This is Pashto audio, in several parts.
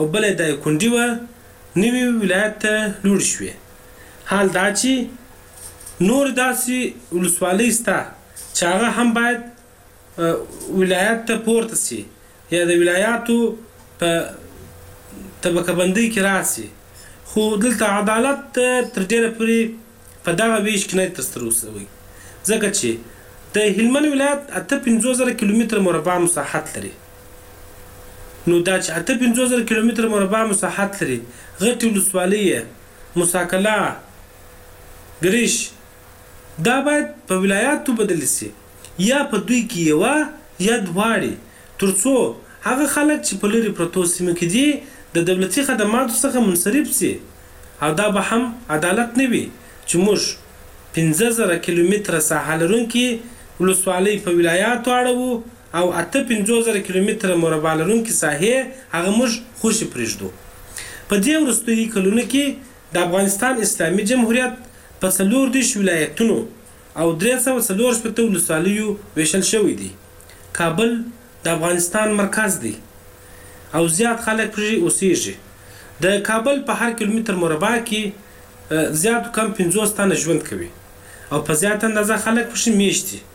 او بل د کندي و نوي ولایت ته لوړ شوې. حال دا چې نور داسې ولسوالۍ سته چې هغه هم باید ولایت ته پورته سي یا د ولایاتو په طبقه بندۍ کې راسي، خو دلته عدالت تر ډېره پورې په دغه ویش کې نه ترسره وسوی، ځکه چې د هلمند ولایت 58,000 کیلومتر مربع مساحت لري. نو دا چې 58,000 کیلومتر مربع مساحت لري، غټې ولسوالۍ موسی ګریش دا باید په ولایاتو بدل سي یا په دوی کې یوه یا دواړې، تر څو هغه خلک چې په لرې پرتو سیمو کې دي د دولتي خدماتو څخه منصرف سي. او دا به هم عدالت نه وي چې موږ 15,000 کیلومتره ساحه لرونکي ولسوالۍ په ولایاتو اړوو او 58,000 کیلومتره مربع لرونکي ساحې هغه موږ خوشې پرېږدو. په دې وروستیو کلونو کې د افغانستان اسلامي جمهوریت په 34 ولایتونو او 364 ولسوالیو ویشل شوی دی. کابل د افغانستان مرکز دی او زیات خلک پرې اوسیږي. د کابل په هر کیلومتر مربع کې زیات کم 50 تنه ژوند کوي او په زیات اندازه خلک پرې میشت دي.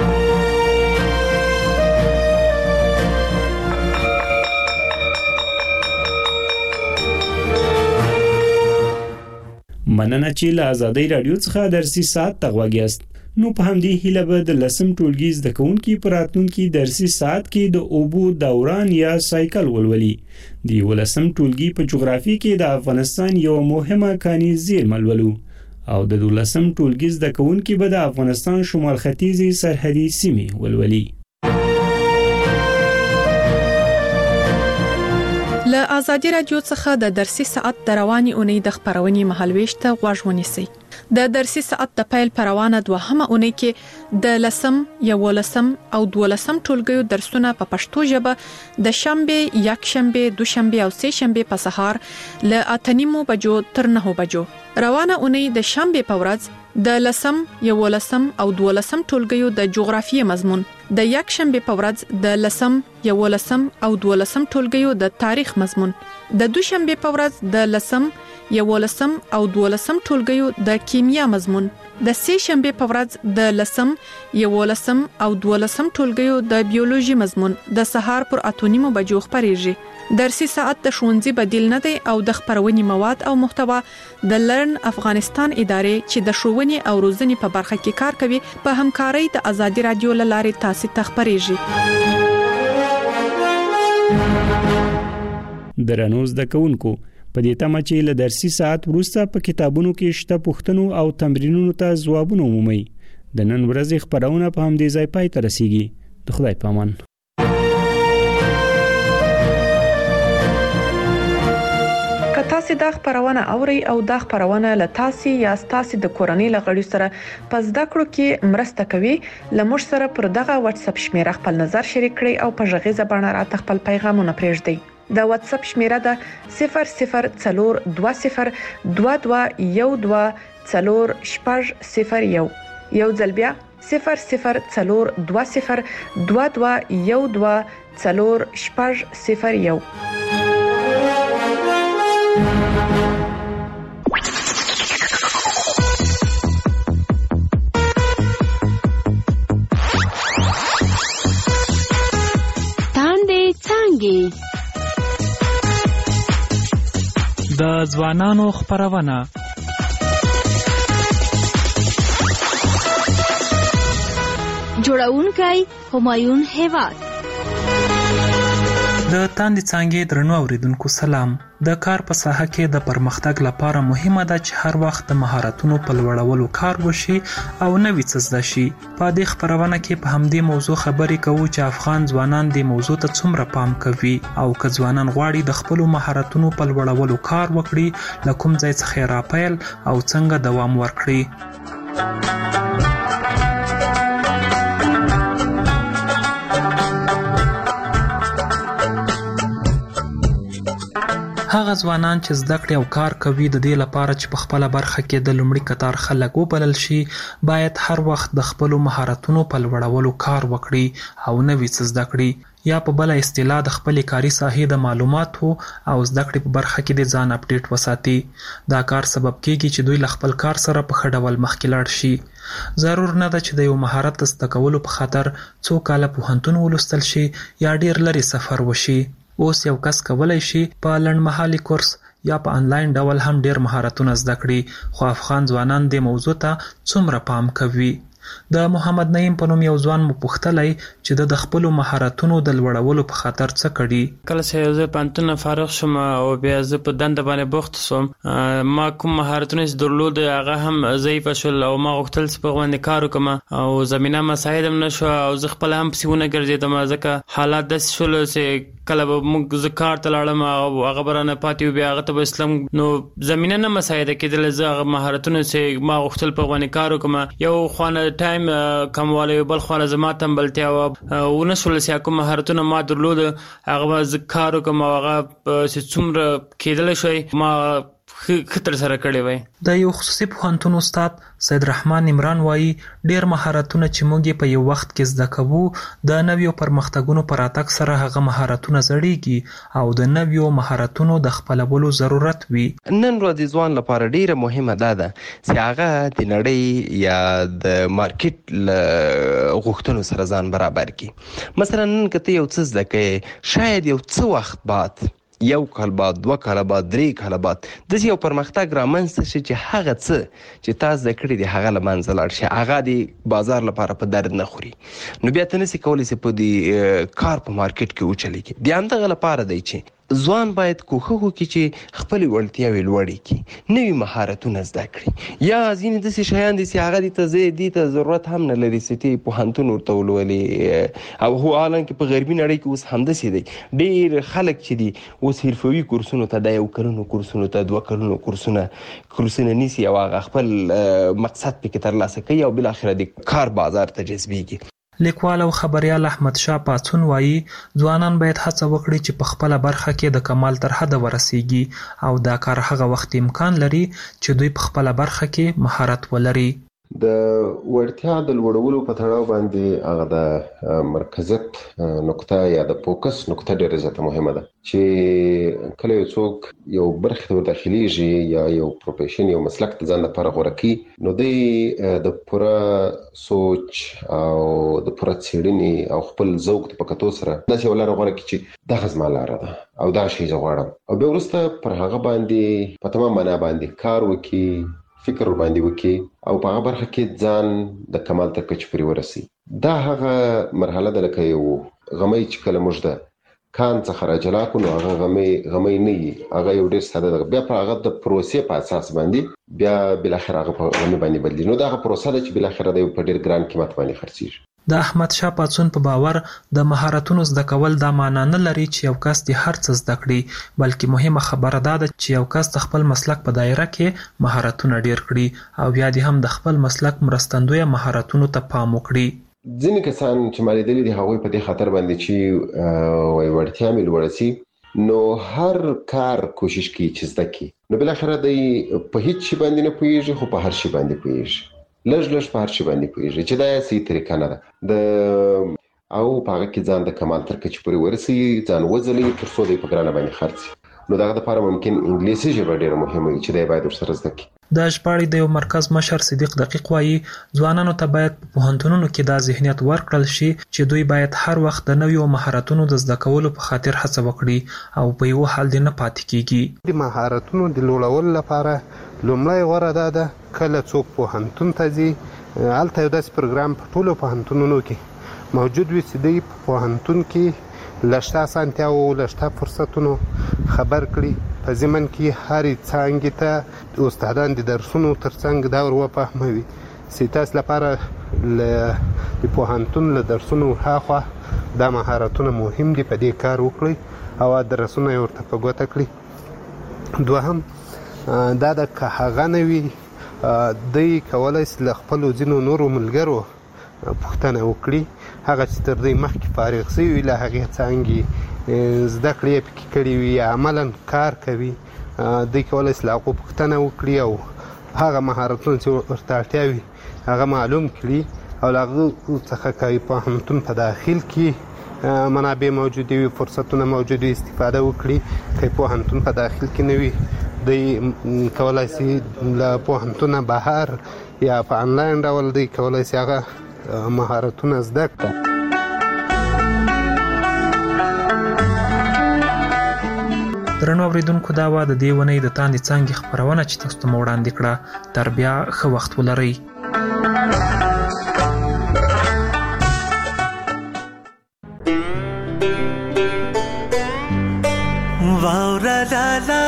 مننه چې له آزادۍ رادیو څخه درسي ساعت ته غوږ یاست. نو په همدې هیله به د 10م ټولګي زده کوونکي په راتلونکي درسي ساعت کې د اوبو دوران یا سایکل ولولي. د 11م ټولګي په جغرافي کې د افغانستان یو مهمه کاني زیرمه ولولو او د 12م ټولګي زده کوونکي به د افغانستان شمال ختیځي سرحدي سیمې ولولي. له آزادي رادیو څخه د درسي ساعت د رواني اونۍ د خبرونې مهالويش ته غوږ ونیسئ. د درسي ساعت د پیل پروانه دوهمه اونۍ کې د 10م، 11م او 12م ټولګیو درسونه په پښتو ژبه د شنبه، یکشنبه، دوشنبه او سه شنبه په سهار له 8:30 بجو تر 9 بجو. روانه اونۍ د شنبه په ورځ د 10م، 11م او 12م ټولګیو د جغرافیې مضمون، د یکشنبه په ورځ د 10م، 11م او 12م ټولګیو د تاریخ مضمون، د دوشنبه په ورځ د 10م، 11م او 12م ټولګیو د کیمیا مضمون، د سه شنبه په ورځ د 10م، 11م او 12م ټولګیو د بیولوژي مضمون د سهار پر 8:30 بجو خبريږي. درسي ساعت د ښوونځي بدیل نه دی او د خبرونې مواد او محتوا د لرن افغانستان ادارې چې د ښوونې او روزنې په برخه کې کار کوي په همکارۍ د آزادي رادیو لارې تاسو ته خبريږي. درنو زده کوونکو، په دې تمه چې له درسي ساعت وروسته په کتابونو کې شته پوښتنو او تمرینونو ته ځوابونه ومومئ. د نن ورځې خبرونه په همدې ځای پای ته رسیږي. د خدای په امان. که تاسو د خبرونه اوري او د خبرونه له تاسو یا تاسو د کورنۍ لغړی سره په زده کړو کې مرسته کوي، لمر سره پر دغه واتس اپ شمیره خپل نظر شریک کړئ او په ژغې زبانه راته خپل پیغامونه پرېږدئ. د واتس اپ شمیره ده 00421214 یو ځل بیا 00421214 تاندې څنګه د ځوانانو خبرونه جوړونکی همایون هیواد. د تاندې څنګه درنو اوریدونکو سلام. د کار په ساحه کې د پرمختګ لپاره مهمه ده چې هر وخت د مهارتونو په لوړولو کار وشي او نوې څه زده شي. په دې خبرونه کې په همدې موضوع خبرې کوو چې افغان ځوانان د موضوع ته څومره پام کوي او که ځوانان غواړي د خپل مهارتونو په لوړولو کار وکړي، له کوم ځای څخه راپیل او څنګه دوام ورکړي. هغه ځوانان چې زده کړې او کار کوي د دې لپاره چې په خپل برخه کې د لومړي قطار خلک وبلل شي، باید هر وخت د خپل مهارتونو په لوړولو کار وکړي او نوې څه زده کړي. یا په بل اصطلاح د خپل کاري ساحې د معلوماتو او زده کړې په برخه کې د ځان اپډیټ وساتي. دا کار سبب کیږي چې دوی له خپل کار سره په ښه ډول مخکې لاړ شي. ضرور نه ده چې د یو مهارت زده کولو په خاطر څو کاله پوهنتون ولوستل شي یا ډیر لري سفر وشي. اوس یو کس کولی شي په لنډمهالي کورس یا په انلاین ډول هم ډیر مهارتونه زده کړي. خو افغان ځوانان د موضوع ته څومره پام کوي؟ د محمد نعیم په نوم یو ځوان مو پوښتلی چې د خپلو مهارتونو د لوړولو په خاطر څه کړي. کله چې زه پوهنتون فارغ شوم او بیا زه په دنده باندې بوخت شوم، ما کوم مهارتونه چې درلود هغه هم ضعیف شول او ما غوښتل چې په باندې کار وکړم او زمینه مساعد هم نشو او زه خپل هم پسې ونه ګرځېدم ځکه حالات داسې شول چې کله به موږ زه کار ته لاړم او هغه به رانه پاتې و، بیا هغه ته به اسلام نو زمینه نه مساعده کېدله. زه هغه مهارتونه چې ما غوښتل په باندې کار وکړم، یو خوانه ټایم کموالی بل خوانه زما تنبلتیا ونه شول چې کوم مهارتونه ما درلود هغه به زه کار وکړم او هغه چې څومره کېدلی شوی ما خطر سره کړی وای. د یو خصوصي پوهنتون استاد سید رحمان عمران وایي ډیر مهارتونه چې موږ په یو وخت کې زده کوو د نویو پرمختګونو پر راتګ سره هغه مهارتونه زړیږي او د نویو مهارتونو د خپلولو ضرورت وي. نن ورځ ځوان لپاره ډیره مهمه ده چې هغه د نړۍ یا د مارکیټ غوښتنو سره ځان برابر کړي. مثلا نن که ته یو څه زده کوې، شاید یو څه وخت بعد، یو کال بعد، 2 کاله بعد، 3 کاله بعد داسې یو پرمختګ رامنځته شي چې هغه څه چې تا زده کړي دي هغه له منځه لاړ شي، هغه د بازار لپاره په درد نه خوري. نو بیا ته نسې کولی چې په دې کار په مارکیټ کې وچلېږي. د همدغه لپاره دی چې ځوان باید کوښښ وکړي چې خپلې وړتیاوې لوړې کړي، نوي مهارتونه زده کړي. یا ځینې داسې شیان دي چې هغه دې ته ضرورت هم نه لري چې ته پوهنتون ورته ولولې. او هو حالانکه په غربي نړۍ کې اوس همداسې دی، ډېر خلک چې دي اوس حرفوي کورسونو ته، د 1 کلونو کورسونو ته، 2 کلونو کورسونه نیسي او هغه خپل مقصد پکې ترلاسه کوي او بالاخره د کار بازار ته جذبېږي. لیکوال او خبریال احمد شاه پاڅون وایي ځوانان باید هڅه وکړي چې په خپله برخه کې د کمال تر حده ورسیږي او دا کار هغه وخت امکان لري چې دوی په خپله برخه کې مهارت ولري. د وړتیا د لوړولو په تړاو باندې هغه د مرکزیت نقطه یا د فوکس نقطه ډېره زیاته مهمه ده چې کله یو څوک یو برخه ته وداخلیږي یا یو پروفیشن یو مسلک ته ځان لپاره غوره کړي، نو دی د پوره سوچ او د پوره څېړنې او خپل ذوق ته په کتو سره داسې یو لاره غوره کړي چې دغه زما لاره ده او دا شی زه غواړم، او بیا وروسته پر هغه باندې په تمام معنا باندې کار وکړي، فکر باندې وکړي او په هغه برخه کې ځان د کمال تر کچې پورې ورسي. دا هغه مرحله ده لکه یو غمی چې کله موږ د کان څخه راجلا کړو، نو هغه غمی نه وي، هغه یو ډېر ساده ده. بیا په هغه د پروسې په اساس باندې بیا بالاخره هغه په غمی باندې بدلېږي. نو دا هغه پروسه ده چې بالاخره د یو په ډېر ګران قیمت باندې خرڅېږي. د احمد شاه پاڅون په باور د مهارتونو زده کول دا معنا نه لري چې یو کس د هر څه زده کړي، بلکې مهمه خبره دا ده چې یو کس د خپل مسلک په دایره کې مهارتونه ډیر کړي او بیا دې هم د خپل مسلک مرستندوی مهارتونو ته پام وکړي. ځینې کسان چې ما لیدلي دي هغوی په دې خاطر باندې چې وړتیا مې لوړه سي، نو هر کار کوشش کوي چې زده کړي، نو بالاخره دی په هیڅ شي باندې نه پوهېږي خو په هر شي باندې پوهېږي، لږ په هر شي باندې پوهېږي چې دا صحیح طریقه نه ده او په هغه کې ځان د کمال تر کچې پورې ورسوي، ځان وځلوي تر څو دی په ګرانه باندې خرڅ شي. نو دغه دپاره ممکن انګلیسي ژبه ډېره مهمه وي چې دی باید ورسره زده کړي. د ژباړې د یو مرکز مشر صدیق دقیق وایي ځوانانو ته باید په پوهنتونونو کې دا ذهنیت ورکړل شي چې دوی باید هر وخت د نویو مهارتونو د زده کولو په خاطر هڅه وکړي او په یو حال دې نه پاتې کیږي. د مهارتونو د لوړولو لپاره لومړی غوره ده کله څوک پوهنتون ته ځي، هلته یو داسې پروګرام په ټولو پوهنتونونو کې موجود وي چې دوی په پوهنتون کې له شته اسانتیاوو له شته فرصتونو خبر کړي، په ضمن کې هرې څانګې ته استادان د درسونو تر څنګ دا ور وفهموي چې تاسو لپاره د پوهنتون له درسونو هاخوا دا مهارتونه مهم دي، په دې کار وکړئ او درسونه یې ورته په ګوته کړي. دوهم دا د که هغه نه وي دوی کولی شي له خپلو ځینو نورو ملګرو پوښتنه وکړي، هغه چې تر دوی مخکې فارغ شوي وي له هغې څانګې زده کړې یې پکې کړي وي یا عملا کار کوي، دوی کولی شي له هغو پوښتنه وکړي او هغه مهارتونه چې ورته اړتیا وي هغه معلوم کړي او له هغو څخه که پوهنتون په داخل کې منابع موجود وي، فرصتونه موجود وي، استفاده وکړي. که پوهنتون په داخل کې نه وي دوی کولای شي له پوهنتونه بهر یا په انلاین ډول دوی کولای شي هغه مهارتونه زده کړي. درنو اوریدونکو، دا و د دې ونې د تاندې څانګې خپرونه چې تاسو ته مو وړاندې کړه. تر بیا ښه وخت ولرئ. واوره لالا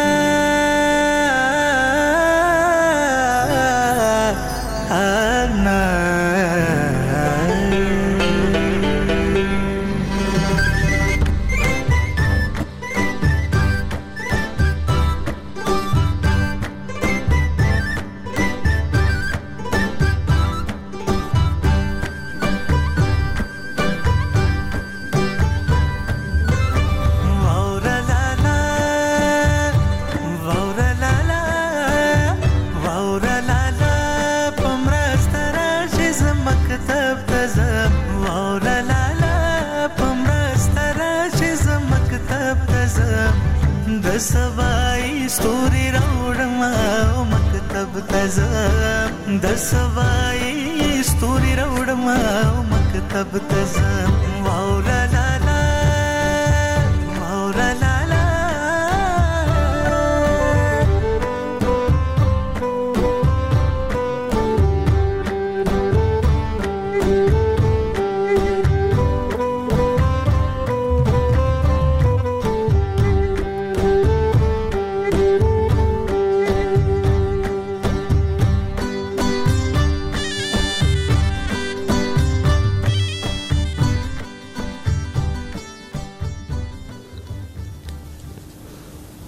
سوای ستوري راوړم او مکتب ته ځم، د سوای ستوري راوړم او مکتب ته ځم.